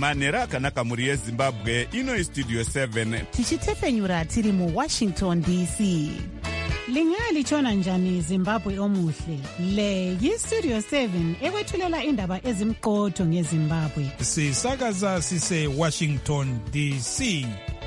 manhero akanaka mhuri yezimbabwe. Ino istudio 7 tichitefenyura tiri muWashington DC. Lingalitshona njani Zimbabwe omuhle? Le yistudio 7 ekwethulela indaba ezimqotho ngeZimbabwe. Sisakaza sise Washington DC.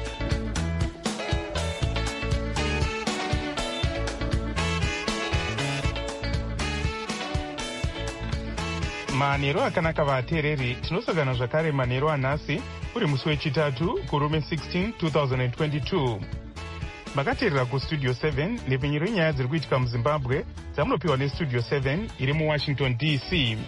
Manhero akanaka vateereri, tinosangana zvakare manhero anhasi uri musi wechitatu kurume 16 2022. Makateerera kustudio 7 nepfenyuro yenyaya dziri kuitika muZimbabwe dzamunopiwa nestudio 7 iri muWashington DC.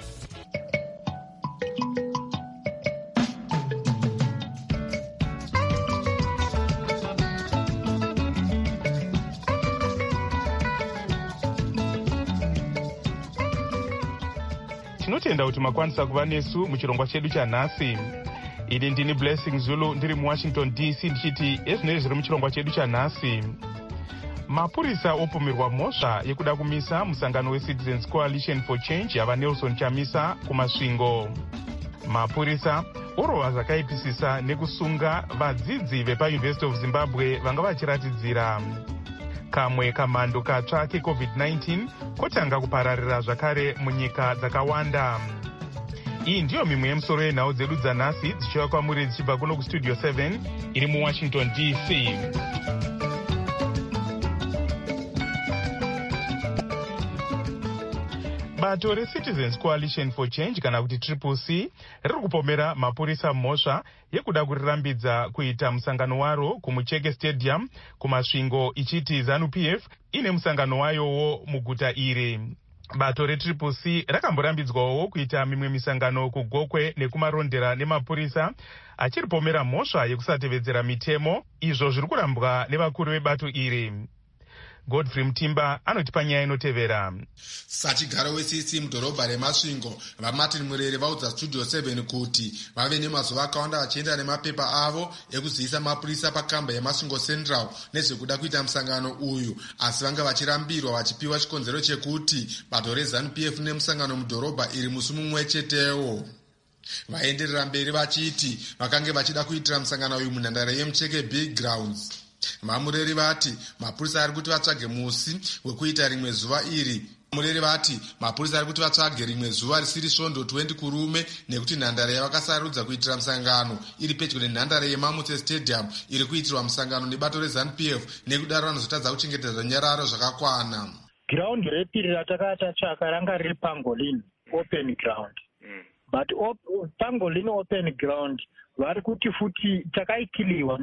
Tinotenda kuti makwanisa kuva nesu muchirongwa chedu chanhasi. Ini ndini Blessing Zulu ndiri muWashington DC ndichiti ezvinenge zviri muchirongwa chedu chanhasi. Mapurisa opomerwa mhosva yekuda kumisa musangano weCitizens Coalition for Change yava Nelson Chamisa kumasvingo. Mapurisa orova zvakaipisisa nekusunga vadzidzi vepaUniversity of Zimbabwe vanga vachiratidzira. Kamwe kamhando katsva keCovid-19 kotanga kupararira zvakare munyika dzakawanda. Iyi ndiyo mimwe yemusoro yenhau dzedu dzanhasi dzichiva kwamuri dzichibva kuno kustudio 7 iri muWashington DC. Bato reCitizens Coalition for Change kana kuti CCC riri kupomera mapurisa mhosva yekuda kurirambidza kuita musangano waro kumucheke Stadium kumasvingo ichiti ZANU-PF ine musangano wayowo muguta iri. Bato reCCC rakamborambidzwawo kuita mimwe misangano kuGokwe nekumarondera nemapurisa achiripomera mhosva yekusatevedzera mitemo, izvo zviri kurambwa nevakuru vebato iri. Godfrey Mutimba anotipa nyaya inotevera. Sachigaro weCCC mudhorobha remasvingo vaMartin Murere vaudza studio 7 kuti vave nemazuva akawanda vachienda nemapepa avo ekuzivisa mapurisa pakamba yemasvingo Central nezvekuda kuita musangano uyu, asi vanga vachirambirwa vachipiwa chikonzero chekuti bato reZANU-PF nemusangano mudhorobha iri musi mumwe chetewo. Vaenderera mberi vachiti vakange vachida kuitira musangano uyu munhandare yemucheke Big Grounds. Vamureri vati mapurisa ari kuti vatsvage musi wekuita rimwe zuva iri. Mureri vati mapurisa ari kuti vatsvage rimwe zuva risiri svondo 20 kurume nekuti nhandare yavakasarudza kuitira musangano iri pedyo nenhandare yeMamutse Stadium iri kuitirwa musangano nebato reZANU-PF, nekudaro vanozotadza kuchengetedza nyararo zvakakwana. Ground repiri ratakatsvaka ranga riri Pangolin open ground. But Pangolin open ground vari kuti futi takaikiliwa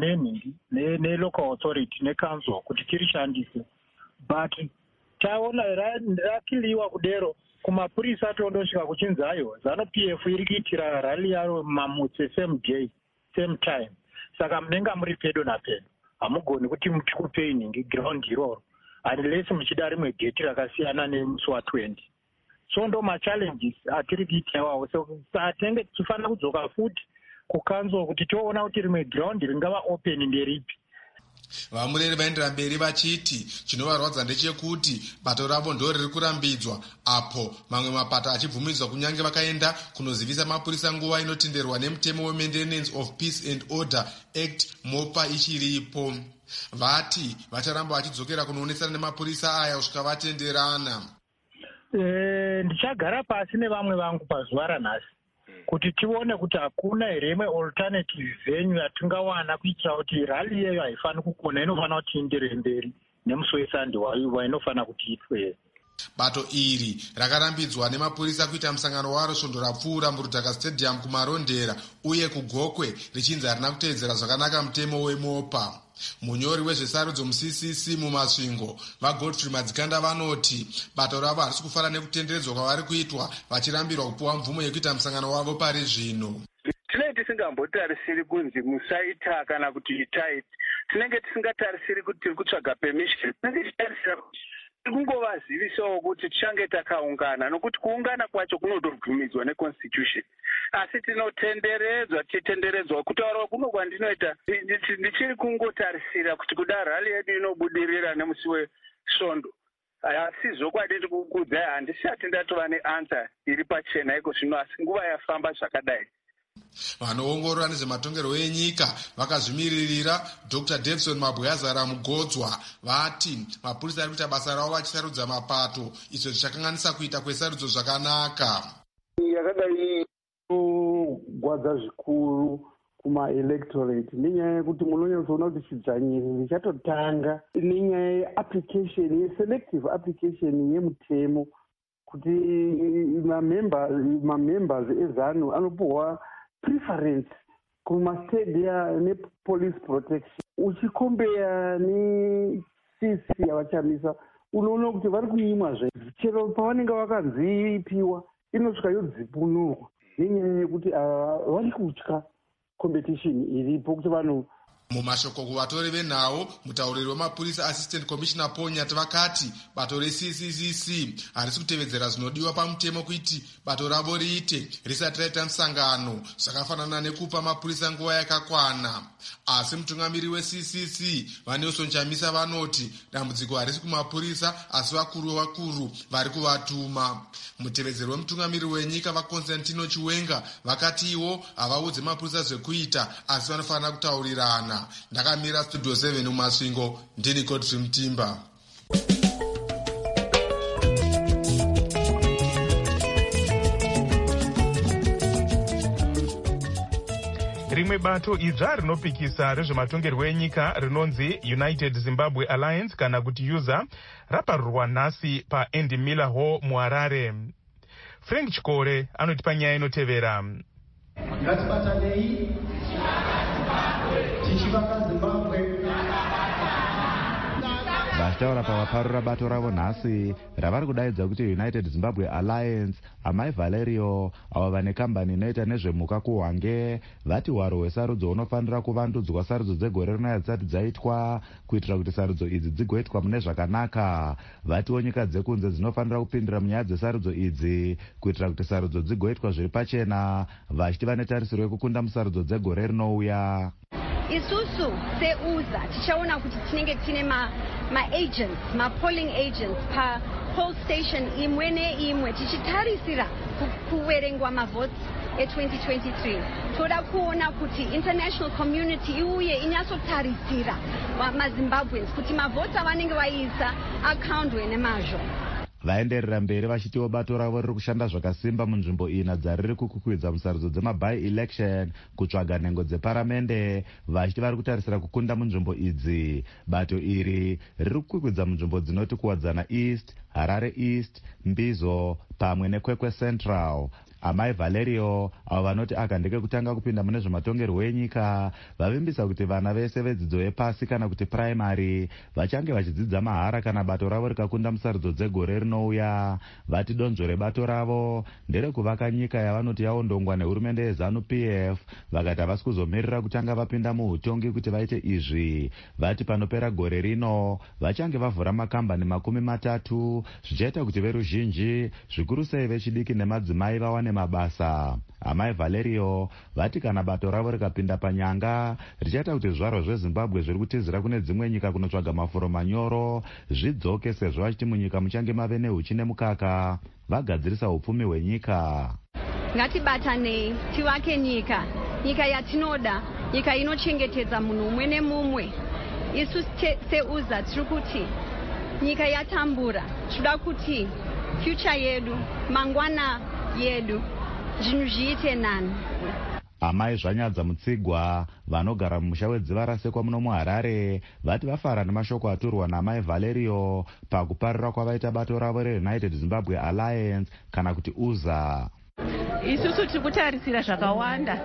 nelocal authority necouncil kuti tirishandise, but taona rakiliwa kudero kumapurisa tondosvika kuchinzi ayo ZANU-PF iri kuitira rally yaro Mamutse same day same time, saka munenge muri pedo napedo hamugoni kuti mutikupei nhingi ground iroro unless muchida rimwe gate rakasiyana nemusi wa20. So ndo machallenges atiri kuita iwawo, so tinenge tichifanira kudzoka futi kukanzo kuti toona kuti rimwe ground ringava open nderipi. Vamureri vaendera mberi vachiti chinovarwadza ndechekuti bato ravo ndo riri kurambidzwa apo mamwe mapato achibvumidzwa kunyange vakaenda kunozivisa mapurisa nguva inotenderwa nemutemo weMaintenance of Peace and Order Act MOPA ichiripo. Vati vacharamba vachidzokera kunoonesana nemapurisa aya kusvika vatenderana. Ndichagara pasi nevamwe vangu pazuva ranhasi kuti tione kuti hakuna here imwe alternative venue yatingawana kuitira kuti rally yeyo haifaniri kukona, inofanira kuti iendere mberi nemusi weSunday wainofanira kuti itwe. Bato iri rakarambidzwa nemapurisa kuita musangano waro svondo rapfuura muRudhaka Stadium kumarondera uye kuGokwe richinzi harina kuteedzera zvakanaka mutemo weMOPA. Munyori wezvesarudzo muCCC mumasvingo vaGodfrey Madzikanda vanoti bato ravo harisi kufara nekutenderedzwa kwavari kuitwa vachirambirwa kupiwa mvumo yekuita musangano wavo pari zvino. Tinenge tisingambotarisiri kunzi musaita kana kuti itai, tinenge tisingatarisiri kuti tiri kutsvaga permission, tinenge tichitarisira kuti kungovazivisawo kuti tichange takaungana, nokuti kuungana kwacho kunotobvumidzwa neconstitution, asi tichitenderedzwa kutaura kuno kwandinoita ndichiri kungotarisira kuti kuda rally yedu inobudirira nemusi wesvondo, asi zvokwadi kukudzai handisati ndatova neansa iri pachena iko zvino, asi nguva yafamba zvakadai. Vanoongorora nezvematongerwo enyika vakazvimiririra Dr. Davison Mabwazara Mugodzwa vati mapurisa ari kuita basa ravo vachisarudza mapato, izvo zvichakanganisa kuita kwesarudzo zvakanaka. Yakadai kugwadza zvikuru kuma-electorate nenyaya yekuti munonyatsoona kuti chidzvanyiro richatotanga nenyaya yeapplication, yeselective application yemutemo, kuti mamembers ezanu anopuhwa preference kumastadia nepolice protection. Uchikombeya neCC yavachamisa unoona kuti vari kuimwa zve, chero pavanenge vakanzipiwa inosvika yodzipunurwa nenyaya yekuti vari kutya competition iripo kuti vanhu. Mumashoko kuvatori venhau, mutauriri wemapurisa Assistant Commissioner Paul Nyati vakati bato reCCCC harisi kutevedzera zvinodiwa pamutemo kuti bato ravo riite risati raita musangano, zvakafanana nekupa mapurisa nguva yakakwana. Asi mutungamiri weCCC Vanelson Chamisa vanoti dambudziko harisi kumapurisa asi vakuru vari kuvatuma. Mutevedzeri wemutungamiri wenyika vaConstantino Chiwenga vakati ivo havaudze mapurisa zvekuita asi vanofanira kutaurirana. Ndakamira Studio 7 mumasvingo, ndini Godfrey Mutimba. Rimwe bato idzva rinopikisa rezvematongerwo enyika rinonzi United Zimbabwe Alliance kana kuti UZA raparurwa nhasi paAndy Miller Hall muHarare. Frank Chikore anotipa nyaya inotevera. Ngatibatanei tichivaka Zimbabwe. Vachitaura pavaparura bato ravo nhasi ravari kudaidza kuti United Zimbabwe Alliance, amai Valerio avo vane kambani inoita nezvemhuka kuhwange vati hwaro hwesarudzo hunofanira kuvandudzwa sarudzo dzegore rinouya dzisati dzaitwa kuitira kuti sarudzo idzi dzigoitwa mune zvakanaka. Vatiwo nyika dzekunze dzinofanira kupindira munyaya dzesarudzo idzi kuitira kuti sarudzo dzigoitwa zviri pachena, vachiti vane tarisiro yekukunda musarudzo dzegore rinouya. Isusu seuza tichaona kuti tinenge tine ma-agents, ma-polling agents pa-poll station imwe neimwe tichitarisira kuverengwa mavotes e2023. Toda kuona kuti international community iuye inyatsotarisira maZimbabweans kuti mavhoti avanenge vaisa akauntwe nemazvo. Vaenderera mberi vachitiwo bato ravo riri kushanda zvakasimba munzvimbo ina dzariri kukukwidza musarudzo dzema-by-election kutsvaga nhengo dzeparamende, vachiti vari kutarisira kukunda munzvimbo idzi. Bato iri riri kukwidza munzvimbo dzinoti kuwadzana East, Harare East, Mbizo pamwe neKwekwe Central. Amai Valerio avo vanoti aka ndeke kutanga kupinda mune zvematongerwo enyika vavimbisa kuti vana vese vedzidzo yepasi kana kuti primary vachange vachidzidza mahara kana bato ravo rikakunda musarudzo dzegore rinouya. Vati donzvo rebato ravo nderekuvaka nyika yavanoti yaondongwa nehurumende yeZANU-PF, vakati havasi kuzomirira kutanga vapinda muhutongi kuti vaite izvi. Vati panopera gore rino vachange vavhura makambani 30 zvichaita kuti veruzhinji zvikuru sei vechidiki nemadzimai vawane mabasa. Amai Valerio vati kana bato ravo rikapinda panyanga richaita kuti zvaro zveZimbabwe zviri kutizira kune dzimwe nyika kunotsvaga mafuro manyoro zvidzoke, sezvo vachiti munyika muchange mave nehuchi nemukaka vagadzirisa upfumi hwenyika. Ngatibatanei tivake nyika yatinoda, nyika inochengetedza munhu umwe nemumwe. Isu seuza tiri kuti nyika yatambura, tinoda kuti future yedu, mangwana yedu, zvinhu zviite nani. Amai Zvanyadza Mutsigwa vanogara mumusha wedziva rasekwa muno muHarare vati vafara nemashoko aturwa naamai Valerio pakuparira kwavaita bato ravo reUnited Zimbabwe Alliance kana kuti UZA. Isusu tiri kutarisira zvakawanda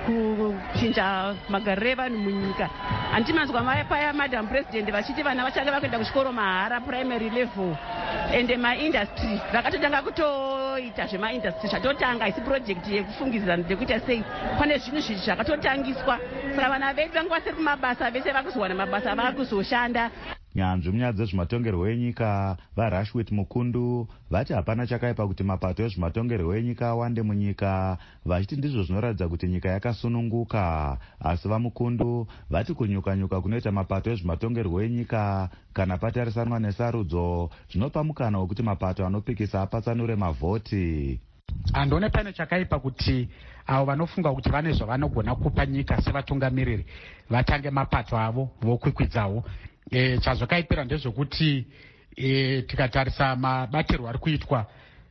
kuchinja magariro evanhu munyika. Handimanzwa paya Madam President vachiti vana vachange vakuenda kuchikoro mahara primary level ende maindustry vakatotanga kutoita zvemaindustry zvatotanga isi project yekufungidzira ndekuita sei pane zvinhu zvizvi zvakatotangiswa saka vana vedu vange vasiri kumabasa vese vakuzowana mabasa vakuzoshanda. Nyanzvi munyaya dzezvematongerwo enyika vaRashwit Mukundu vati hapana chakaipa kuti mapato ezvematongerwo enyika awande munyika, vachiti ndizvo zvinoratidza kuti nyika yakasununguka. Asi vaMukundu vati kunyuka-nyuka kunoita mapato ezvematongerwo enyika kana patarisanwa nesarudzo zvinopa mukana wekuti mapato anopikisa apatsanure mavhoti. Handone pane chakaipa kuti avo vanofunga kuti vane zvavanogona kupa nyika sevatungamiriri vatange mapato avo vokwikwidzawo. Chazvakaipira ndezvokuti tikatarisa mabatirwo ari kuitwa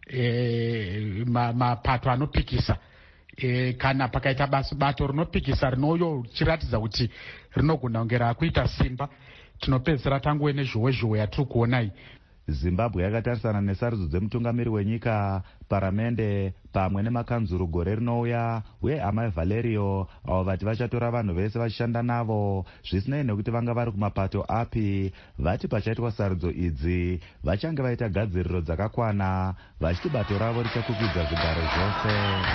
mapato anopikisa, kana pakaita bato rinopikisa rinouyo chiratidza kuti rinogona kunge rakuita simba, tinopedzisira tanguve nezhowezhowe yatiri kuona iyi. Zimbabwe yakatarisana nesarudzo dzemutungamiri wenyika, paramende pamwe nemakanzuru gore rinouya, uye amai Valerio avo vati vachatora vanhu vese vachishanda navo zvisinei nekuti vanga vari kumapato api. Vati pachaitwa sarudzo idzi vachange vaita gadziriro dzakakwana, vachiti bato ravo richakukwidza zvigaro zvose.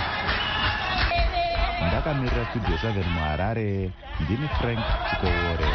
Ndakamirira Studio 7 muHarare, ndini Frank Chikowore.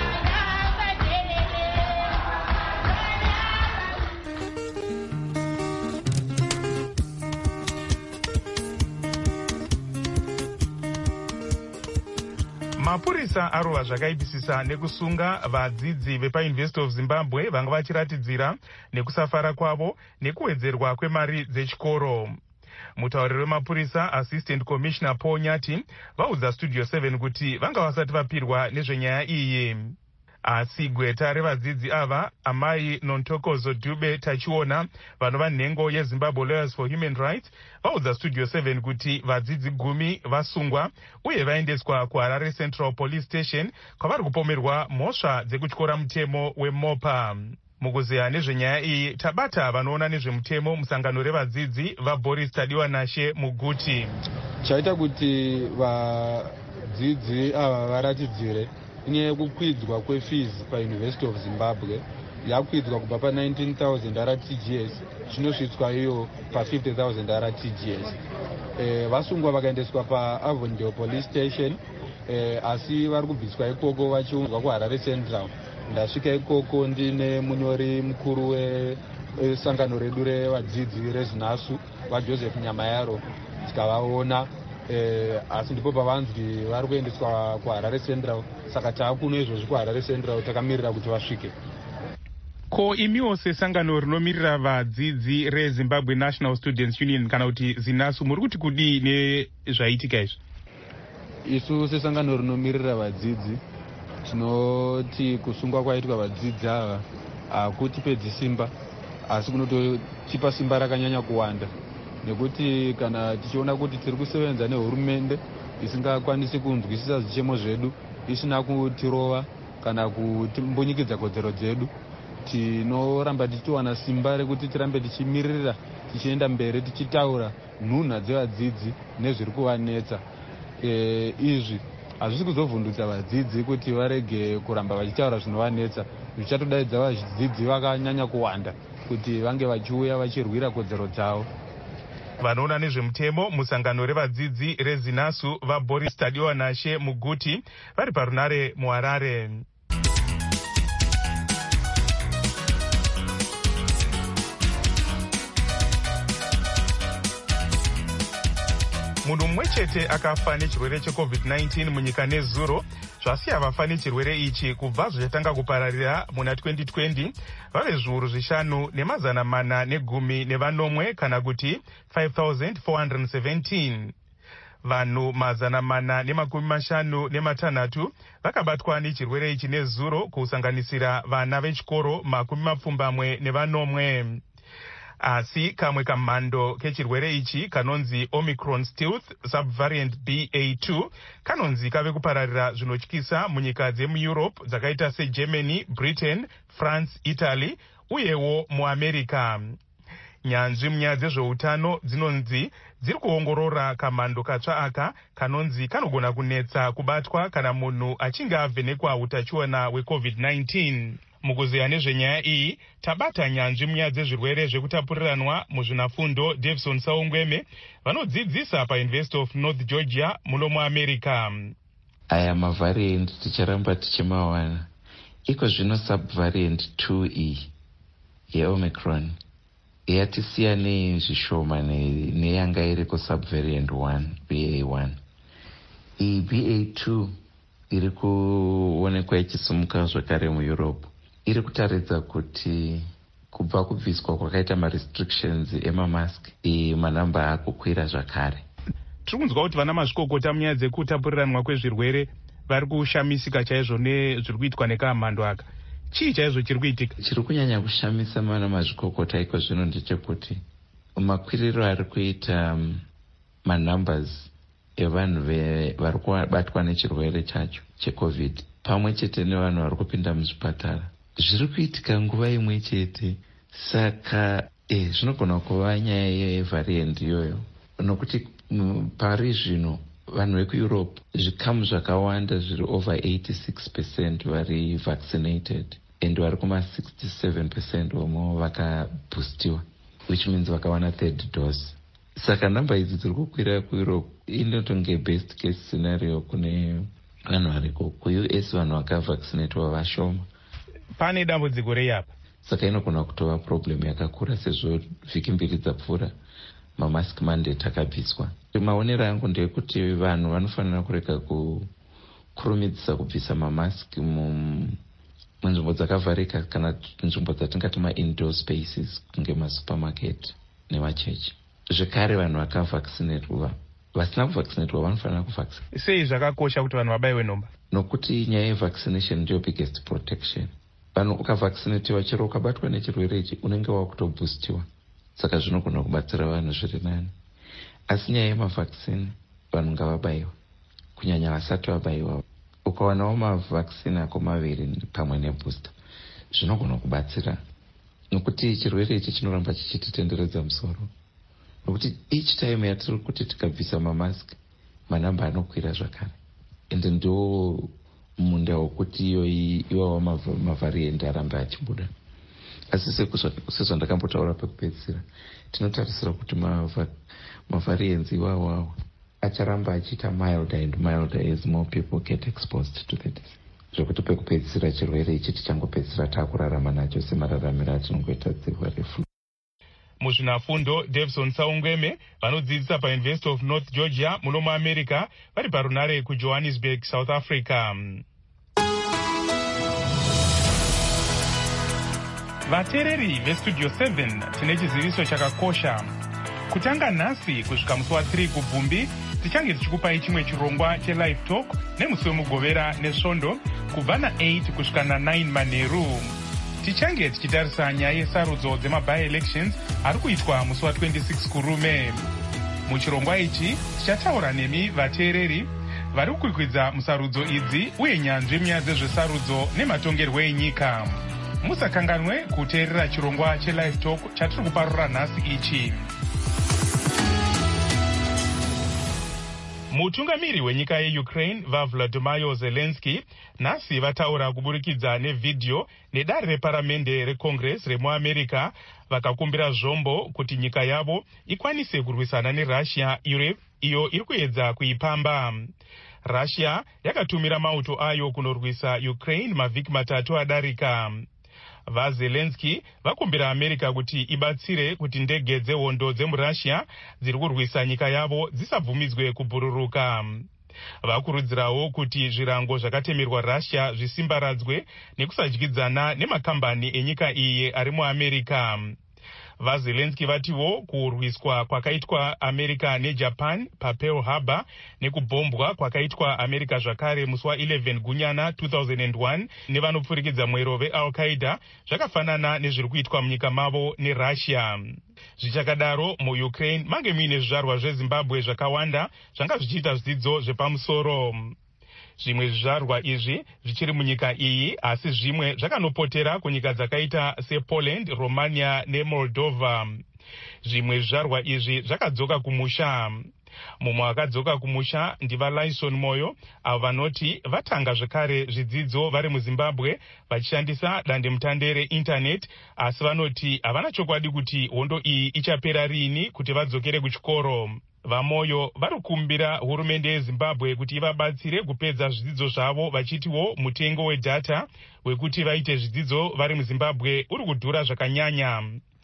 Mapurisa arova zvakaipisisa nekusunga vadzidzi vepaUniversity of Zimbabwe vanga vachiratidzira nekusafara kwavo nekuwedzerwa kwemari dzechikoro. Mutauriri wemapurisa Assistant Commissioner Paul Nyati vaudza Studio 7 kuti vanga vasati vapirwa nezvenyaya iyi. Asi gweta revadzidzi ava, amai Nontokozo Dube Tachiona, vanova nhengo yeZimbabwe Lawyers for Human Rights, vaudza Studio 7 kuti vadzidzi 10 vasungwa uye vaendeswa kuHarare Central Police Station kwavari kupomerwa mhosva dzekutyora mutemo weMopa. Mukuzeya nezvenyaya iyi tabata vanoona nezvemutemo musangano revadzidzi vaBoris Tadiwanashe muGuti. Chaita kuti vadzidzi ava varatidzire inyaya yekukwidzwa kwefees paUniversity of Zimbabwe yakwidzwa kubva pa19,000 RTGS zvinosvitswa iyo pa50,000 RTGS. Vasungwa vakaendeswa paAvondale Police Station, asi vari kubviswa ikoko vachiunzwa kuHarare Central. Ndasvika ikoko ndine munyori mukuru wesangano redu revadzidzi reZinasu vaJoseph Nyamayaro, tikavaona asi ndipo pavanzwi vari kuendeswa kuHarare Central, saka taakuno izvozvi kuHarare Central takamirira kuti vasvike. Ko imiwo sesangano rinomirira vadzidzi reZimbabwe National Students Union kana kuti ZINASU muri kuti kudii nezvaitika izvi? Isu sesangano rinomirira vadzidzi tinoti kusungwa kwaitwa vadzidzi ava hakutipedzi simba, asi kunototipa simba rakanyanya kuwanda, nekuti kana tichiona kuti tiri kusevenza nehurumende isingakwanisi kunzwisisa zvichemo zvedu, isina kutirova kana kutimbonyikidza kodzero dzedu, tinoramba tichiwana simba rekuti tirambe tichimirira, tichienda mberi tichitaura nhunha dzevadzidzi nezviri kuvanetsa. Izvi hazvisi kuzovhundutsa vadzidzi kuti varege kuramba vachitaura zvinovanetsa, zvichatodaidza vadzidzi vakanyanya kuwanda kuti vange vachiuya vachirwira kodzero dzavo. Vanoona nezvemutemo musangano revadzidzi reZinasu vaBoris Tadiwanashe muGuti vari parunare muHarare. Munhu mumwe chete akafa nechirwere cheCovid-19 munyika nezuro, zvasiya vafa nechirwere ichi kubva zvichatanga kupararira muna 2020 vave zviuru 5,410 kana kuti 5,417. Vanhu 456 vakabatwa nechirwere ichi nezuro, kusanganisira vana vechikoro 70 asi kamwe kamhando kechirwere ichi kanonzi Omicron Stealth Subvariant BA2 kanonzi kave kupararira zvinotyisa munyika dzemuEurope dzakaita seGermany, Britain, France, Italy uyewo muAmerica. Nyanzvi munyaya dzezveutano dzinonzi dziri kuongorora kamhando katsva aka kanonzi kanogona kunetsa kubatwa kana munhu achinge avhenekwa utachiona hweCovid-19. Mukuzeya nezvenyaya iyi tabata nyanzvi munyaya dzezvirwere zvekutapuriranwa muzvinafundo Davison Saungweme vanodzidzisa paUniversity of North Georgia muno muAmerica. Aya mavariant ticharamba tichimawana. Iko zvino subvariant 2E yeOmicron yatisiyanei zvishoma neyanga iri kusubvariant 1 BA1. Iyi BA2 iri kuonekwa ichisimuka zvakare muEurope iri kutaridza kuti kubva kubviswa kwakaita marestrictions emamask manamba akukwira zvakare. Tiri kunzwa kuti vana mazvikokota munyaya dzekutapuriranwa kwezvirwere vari kushamisika chaizvo nezviri kuitwa nekamhando aka. Chii chaizvo chiri kuitika? Chiri kunyanya kushamisa vana mazvikokota iko zvino ndechekuti makwiriro ari kuita manumbers evanhu vari kubatwa nechirwere chacho checovid pamwe chete nevanhu vari kupinda muzvipatara zviri kuitika nguva imwe chete. Saka zvinogona kuva nyaya yevhariend iyoyo, nokuti pari zvino vanhu vekueurope zvikamu zvakawanda zviri over 86% vari vaccinated and vari kuma 67% vomwe vakaboostiwa, which means vakawana third dose. Saka namba idzi dziri kukwira kueurope inotonge best case scenario kune vanhu variko. Ku-US vanhu vakavaccinatwa vashoma. Pane dambudziko rei apa? Saka inogona kutova problem yakakura sezvo vhiki mbiri dzapfuura mamask mandate akabviswa. Maonero angu ndeyekuti vanhu vanofanira kurega kukurumidzisa kubvisa mamask munzvimbo dzakavharika kana nzvimbo dzatingati ma-indoor spaces kunge masupermarket nemachechi. Zvekare vanhu vakavaccinatwa, vasina kuvaccinatwa vanofanira kuvaccinatwa. Sei zvakakosha kuti vanhu vabayiwe nhomba? Nokuti nyaya yevaccination ndiyo biggest protection. Vanhu ukavaccinatiwa chero ukabatwa nechirwere ichi unenge wakutoboostiwa, saka zvinogona kubatsira vanhu zviri nani. Asi nyaya yemavaccine vanhu ngavabayiwa, kunyanya vasati vabayiwa. Ukawanawo mavaccine ako maviri pamwe nebooster zvinogona kubatsira, nokuti chirwere ichi chinoramba chichititenderedza musoro. Nokuti each time yatiri kuti tikabvisa mamask manamba anokwira zvakare, ende ndo munda wokuti iwawa mavhariend aramba achibuda. Asi sezvandakambotaura pekupedzisira, tinotarisira kuti mavhariends iwawawo acharamba achiita milder and milder as more people get exposed to the disease. Zvekuti pekupedzisira chirwere ichi tichangopedzisira taakurarama nacho semararamiro atinongoita dzihwa refu. Muzvinafundo Davison Saungweme vanodzidzisa paUniversity of North Georgia muno muAmerica vari parunare kuJohannesburg, South Africa. Vateereri veStudio 7 tine chiziviso chakakosha. Kutanga nhasi kusvika musi wa3 kubvumbi tichange tichikupai chimwe chirongwa chelive talk nemusi wemugovera nesvondo kubva na8 kusvika na9 manheru. Tichange tichitarisa nyaya yesarudzo dzemabi-elections ari kuitwa musi wa26 kurume. Muchirongwa ichi tichataura nemi vateereri vari kukwikwidza musarudzo idzi uye nyanzvi munyaya dzezvesarudzo nematongerwo enyika. Musakanganwe kuteerera chirongwa chelive talk chatiri kuparura nhasi ichi. Mutungamiri wenyika yeUkraine vaVladimir Zelensky nhasi vataura kuburikidza nevhidhiyo nedare reparamende reCongress remuAmerica vakakumbira zvombo kuti nyika yavo ikwanise kurwisana neRussia iyo iri kuedza kuipamba. Russia yakatumira mauto ayo kunorwisa Ukraine mavhiki matatu adarika. VaZelensky vakumbira America kuti ibatsire kuti ndege dzehondo dzemuRussia dziri kurwisa nyika yavo dzisabvumidzwe kubhururuka. Vakurudzirawo kuti zvirango zvakatemerwa Russia zvisimbaradzwe nekusadyidzana nemakambani enyika iyi ari muAmerica. VaZelensky vatiwo kurwiswa kwakaitwa America neJapan paPearl Harbor nekubhombwa kwakaitwa America zvakare musi wa11 gunyana 2001 nevanopfurikidza mwero veAl-Qaeda zvakafanana nezviri kuitwa munyika mavo neRussia. Zvichakadaro muUkraine mange muine zvizvarwa zveZimbabwe zvakawanda zvanga zvichiita zvidzidzo zvepamusoro. Zvimwe zvizvarwa izvi zvichiri munyika iyi, asi zvimwe zvakanopotera kunyika dzakaita sePoland, Romania neMoldova. Zvimwe zvizvarwa izvi zvakadzoka kumusha. Mumwe akadzoka kumusha ndivaLyson Moyo, avo vanoti vatanga zvakare zvidzidzo vari muZimbabwe vachishandisa dandemutande reindaneti, asi vanoti havana chokwadi kuti hondo iyi ichapera rini kuti vadzokere kuchikoro. VaMoyo vari kukumbira hurumende yeZimbabwe kuti ivabatsire kupedza zvidzidzo zvavo vachitiwo mutengo wedhata wekuti vaite zvidzidzo vari muZimbabwe uri kudhura zvakanyanya.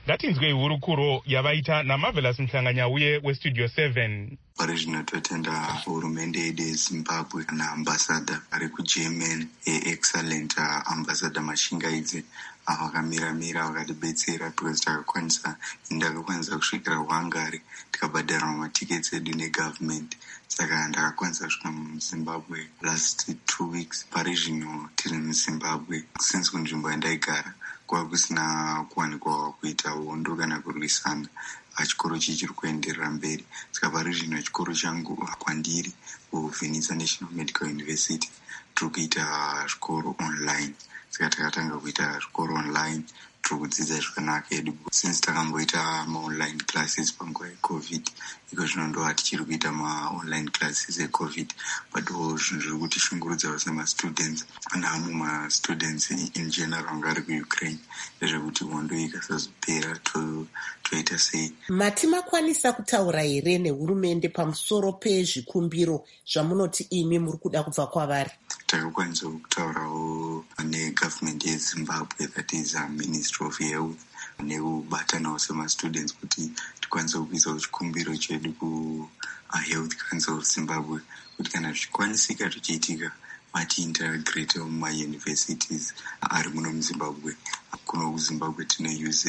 ngatinzwei hurukuro yavaita naMarvelous Mhlanganyauye westudio 7. Pari zvino totenda hurumende yedu yeZimbabwe naambasada ari kuGerman excellent ambassador Mashingaidze vakamira vakatibetsera because ndakakwanisa kusvikira kuHungary tikabhadhara matikets edu negovernment. Saka ndakakwanisa kusvika muZimbabwe last 2 weeks. Pari zvino tiri muZimbabwe since kunzvimbo yandaigara kwakusina kuwanikwa kuita hondo kana kurwisana. Chikoro chichiri kuenderera mberi. Saka pari zvino chikoro changu kwandiri kuVinitsa National Medical University tiri kuita zvikoro online. Saka takatanga kuita zvikoro online tiri kudzidza zvakanaka edu since takamboita maonline classes panguva yeCovid. Iko zvino ndo tichiri kuita maonline classes eCovid, but zvinhu zviri kutishungurudza semastudents namu mastudents in general ngari kuUkraine ndezvekuti hondo ikasazopera toita sei. Mati makwanisa kutaura here nehurumende pamusoro pezvikumbiro zvamunoti imi muri kuda kubva kwavari? Takakwanisa kutaurawo negovernment yeZimbabwe, that is Ministry of Health, nekubatanawo semastudents kuti tikwanisa kuisawo chikumbiro chedu kuHealth Council of Zimbabwe kuti kana zvikwanisika zvichiitika matiintegrate mumauniversities ari muno muZimbabwe. Kuno kuZimbabwe tine UZ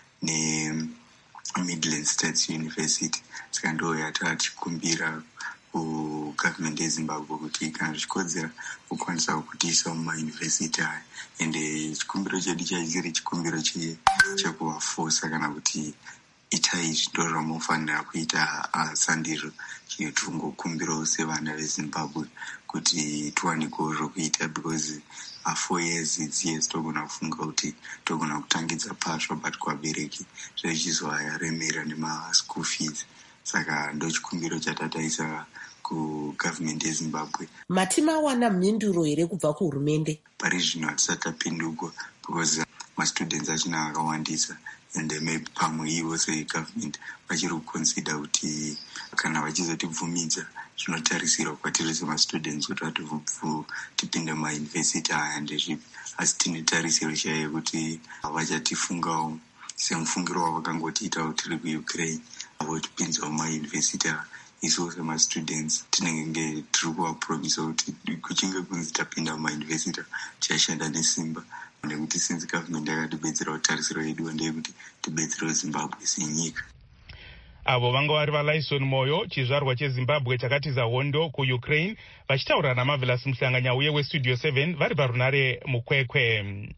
neMidland State University. Saka ndo yatachikumbira kugovernment yeZimbabwe kuti kana zvichikodzera kukwanisa kutiisa mumayunivhesiti aya. Ende chikumbiro chedu chaisiri chikumbiro chekuvafosa kana kuti itai ndo zvamunofanira kuita sandizvo. Chino tiringokumbirawo sevana veZimbabwe kuti tiwanikewo zvokuita because 4 years idziye togona kufunga kuti togona kutangidza pasva but kuvabereki zvichizovayaremera nemaschool fees. Saka ndo chikumbiro chatataisa kugovernment yeZimbabwe. Mati mawana mhinduro here kubva kuhurumende? Pari zvino hatisati tapindurwa because mastudents achina akawandisa ende maybe pamwe ivo segovernment vachiri kuconsider kuti kana vachizotibvumidza zvinotarisirwa kwatiri semastudents kuti tipinde mumayunivhesiti aya ndezvipi. Asi tine tarisiro chaiyo kuti vachatifungawo semufungiro wavakangotiitawo tiri kuUkraine votipinzawo mumayunivhesiti aya. Isu semastudents tinenge tiri kuvapromisa kuti kuchinge kunzi tapinda mumayunivhesiti tichashanda nesimba, nekuti since government yakatibetsera kutarisiro yedu ndeyekuti tibetserewo Zimbabwe senyika. Avo vanga vari vaLaison Moyo, chizvarwa cheZimbabwe chakatiza hondo kuUkraine, vachitaura naMarvelous Mhlanganyauye westudio 7 vari parunare mukwekwe.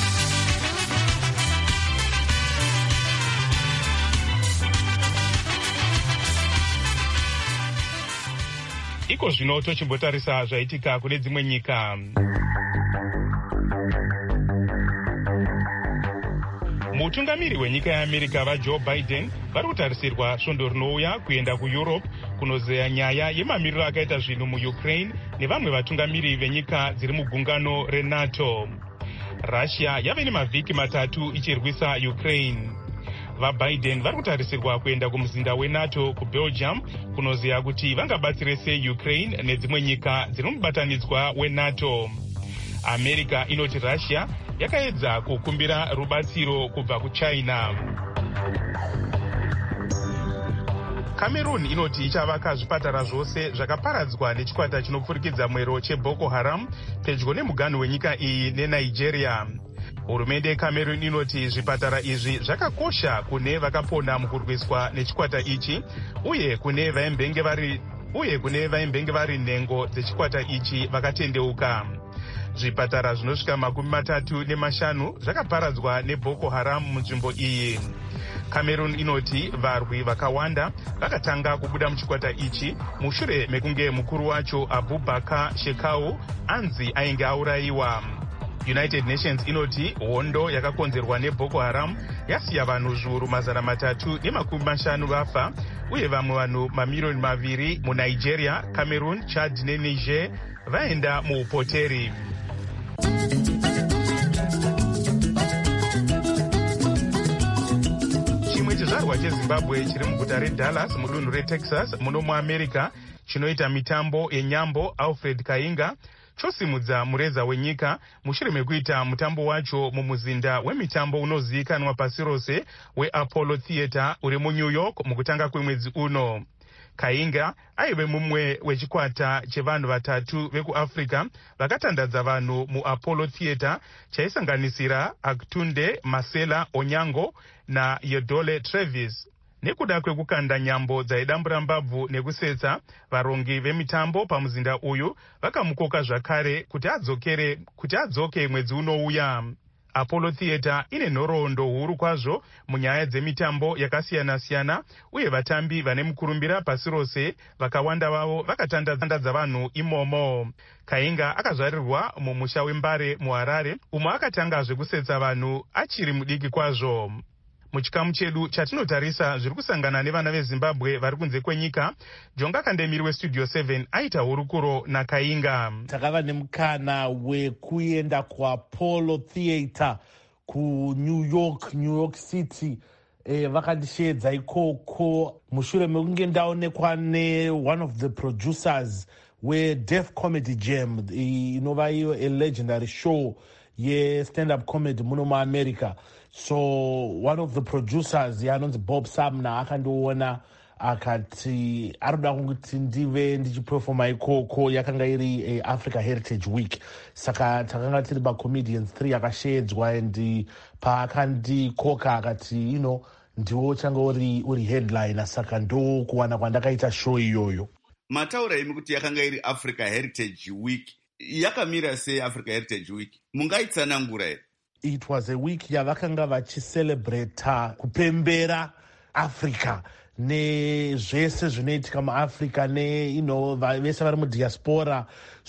Iko zvino tochimbotarisa zvaitika kune dzimwe nyika. Mutungamiri wenyika yeAmerica vaJoe Biden vari kutarisirwa svondo rinouya kuenda kuEurope kunozeya nyaya yemamiriro akaita zvinhu muUkraine nevamwe vatungamiri venyika dziri mugungano reNATO. Russia yave nemavhiki 3 ichirwisa Ukraine. VaBiden vari kutarisirwa kuenda kumuzinda weNATO kuBelgium kunozeya kuti vangabatsire sei Ukraine nedzimwe nyika dziri mubatanidzwa weNATO. America inoti Russia yakaedza kukumbira rubatsiro kubva kuChina. Cameroon inoti ichavaka zvipatara zvose zvakaparadzwa nechikwata chinopfurikidza mwero cheBoko Haram pedyo nemuganhu wenyika iyi neNigeria. Hurumende yeCameroon inoti zvipatara izvi zvakakosha kune vakapona mukurwiswa nechikwata ichi uye kune vaimbenge vari nhengo dzechikwata ichi vakatendeuka. Zvipatara zvinosvika 35 zvakaparadzwa neBoko Haram munzvimbo iyi. Cameroon inoti varwi vakawanda vakatanga kubuda muchikwata ichi mushure mekunge mukuru wacho Abubakar Shekau anzi ainge aurayiwa. United Nations inoti hondo yakakonzerwa neBoko Haram yasiya vanhu zviuru 350 vafa uye vamwe vanhu mamiliyoni 2 muNigeria, Cameroon, Chad neNiger vaenda muupoteri. Chimwe chizvarwa cheZimbabwe chiri muguta reDallas mudunhu reTexas muno muAmerica chinoita mitambo yenyambo Alfred Kainga chosimudza mureza wenyika mushure mekuita mutambo wacho mumuzinda wemitambo unozivikanwa pasi rose weapollo theatre uri muNew York mukutanga kwemwedzi uno. Kainga aive mumwe wechikwata chevanhu vatatu vekuafrica vakatandadza vanhu muapollo theatre chaisanganisira Aktunde Masela Onyango naYedole Travis. Nekuda kwekukanda nyambo dzaidambura mbabvu nekusetsa, varongi vemitambo pamuzinda uyu vakamukoka zvakare kuti adzoke mwedzi unouya. Apollo Theatre ine nhoroondo huru kwazvo munyaya dzemitambo yakasiyana-siyana, uye vatambi vane mukurumbira pasi rose vakawanda vavo vakatandadza vanhu imomo. Kainga akazvarirwa mumusha weMbare muHarare, umwe akatanga zvekusetsa vanhu achiri mudiki kwazvo. Muchikamu chedu chatinotarisa zviri kusangana nevana veZimbabwe vari kunze kwenyika, Jonga Kandemiri weStudio 7 aita hurukuro naKainga. Takava nemukana wekuenda kuApollo Theatre kuNew York City. Vakandishedza ikoko mushure mekunge ndaonekwa one of the producers weDef Comedy Jam, inova iyo a legendary show stand-up comedy muno muAmerica. So one of the producers yanonzi Bob Sumner akandiona akati arikuda kuti ndive ndichiperforma ikoko. Yakanga iri Africa Heritage Week, saka takanga tiri comedians 3 akashedzwa, and paakandikoka akati ndiwo changa uri headliner, saka ndo kuwana kwandakaita show iyoyo. Mataura imi kuti yakanga iri Africa Heritage Week, yakamira sei Africa Heritage Week? Mungaitsanangura here? It was a week yavakanga vachicelebrata kupembera Africa nezvese zvinoitika muAfrica vese vari mudiaspora.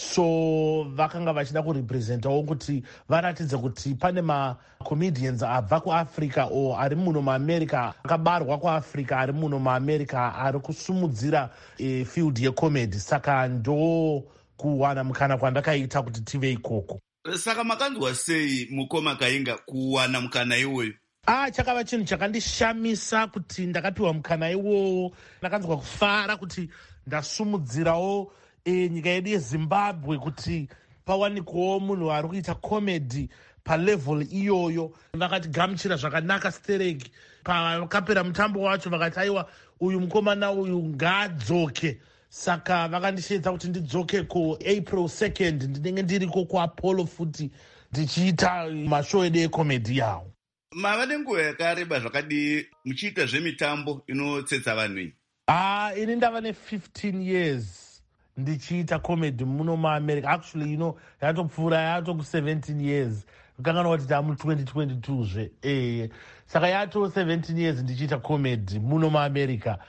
So vakanga vachida kurepresentawo kuti varatidze kuti pane macomedians abva kuAfrica o ari muno muAmerica, akabarwa kuAfrica ari muno muAmerica, ari kusumudzira field yecomedy. Saka ndo kuwana mukana kwandakaita kuti tive ikoko. Saka makanzwa sei mukoma Kainga kuwana mukana iwoyo? Chakava chinhu chakandishamisa kuti ndakapiwa mukana iwowo. Ndakanzwa kufara kuti ndasumudzirawo nyika yedu yeZimbabwe kuti pawanikwawo munhu ari kuita comedy palevel iyoyo. Vakatigamuchira zvakanaka stereki. Pakapera mutambo wacho vakati aiwa uyu mukomana uyu ngaadzoke. Saka vakandishedza kuti ndidzoke April 2nd ndinenge ndiriko kuApollo futi ndichiita mashow edu ecomedy yawo. Mava nenguva yakareba zvakadii muchiita zvemitambo inotsetsa vanhu iyi? Ini ndava ne15 years ndichiita comedy muno muAmerica. Actually yatopfuura yato ku17 years. Kukangana kuti tamu 2022 zve. Saka yato 17 years ndichiita comedy muno muAmerica.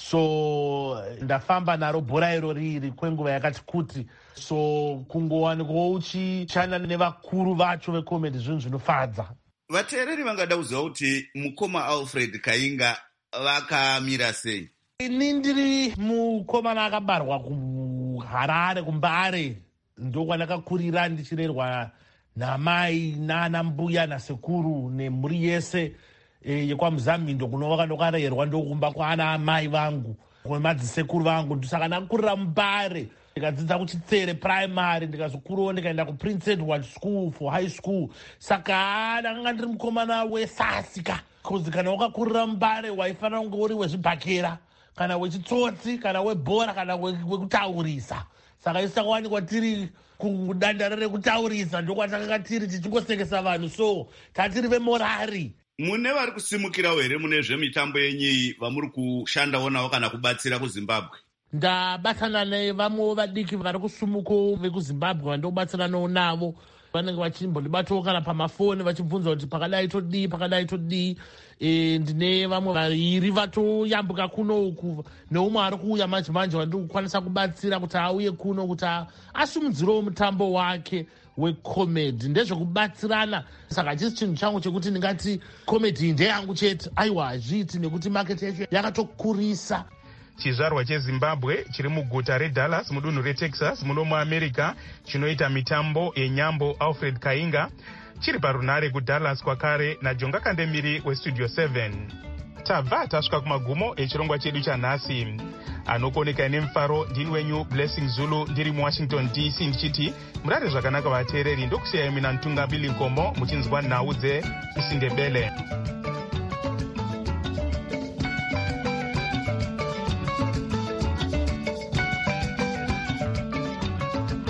So ndafamba naro bhora iro riri kwenguva yakati kuti. So kungowanikwawo uchishanda nevakuru vacho vecomedy zvinhu zvinofadza. Vateereri vangada kuziva kuti mukoma Alfred Kainga vakamira sei? Ini ndiri mukomana akabarwa kuHarare kuMbare, ndokwandakakurira ndichirerwa namai nana mbuya nasekuru nemhuri yese yekwaMuzambindo kunova ndokarerwa ndokumba kwaana amai vangu kwemadzisekuru vangu. Saka ndakurira muMbare, ndikadzidza kuChitsere primary, ndikazokurawo ndikaenda kuPrince Edward School for high school. Saka ndakanga ndiri mukomana wesasika, kozi kana wakakurira muMbare waifanira kunge uri wezvibhakera kana wechitsotsi kana webhora kana wekutaurisa. Saka isi takawanikwa tiri kudandara rekutaurisa, ndokwatakanga tiri tichingosengesa vanhu. So tatiri vemorari. Mune vari kusimukirawo here mune zvemitambo yenyu vamuri kushandawo navo kana kubatsira kuZimbabwe? Ndabatana nevamwe vadiki vari kusumukawo vekuZimbabwe vandobatsiranawo navo. Vanenge vachimbondibatawo kana pamafoni vachibvunza kuti pakadai todii. Ndine vamwe vaviri vatoyambuka kuno uku neumwe ari kuuya manje vandiri kukwanisa kubatsira kuti auye kuno kuti asumudzirewo mutambo wake wecomedy. Ndezvekubatsirana. Saka hachisi chinhu changu chekuti ndingati comedy ndeyangu chete. Aiwa, hazviiti nekuti market yacho yakatokurisa. Chizvarwa cheZimbabwe chiri muguta reDallas mudunhu reTexas muno muAmerica chinoita mitambo yenyambo Alfred Kainga chiri parunare kuDallas kwakare naJonga Kandemiri weStudio 7. tabva tasvika kumagumo echirongwa chedu chanhasi. Anokoneka nemufaro ndini wenyu Blessing Zulu ndiri muWashington DC ndichiti murare zvakanaka vateereri. Ndokusiyai mina Ntungambili Nkomo muchinzwa nhau dzeIsindebele.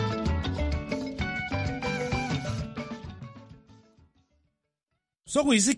So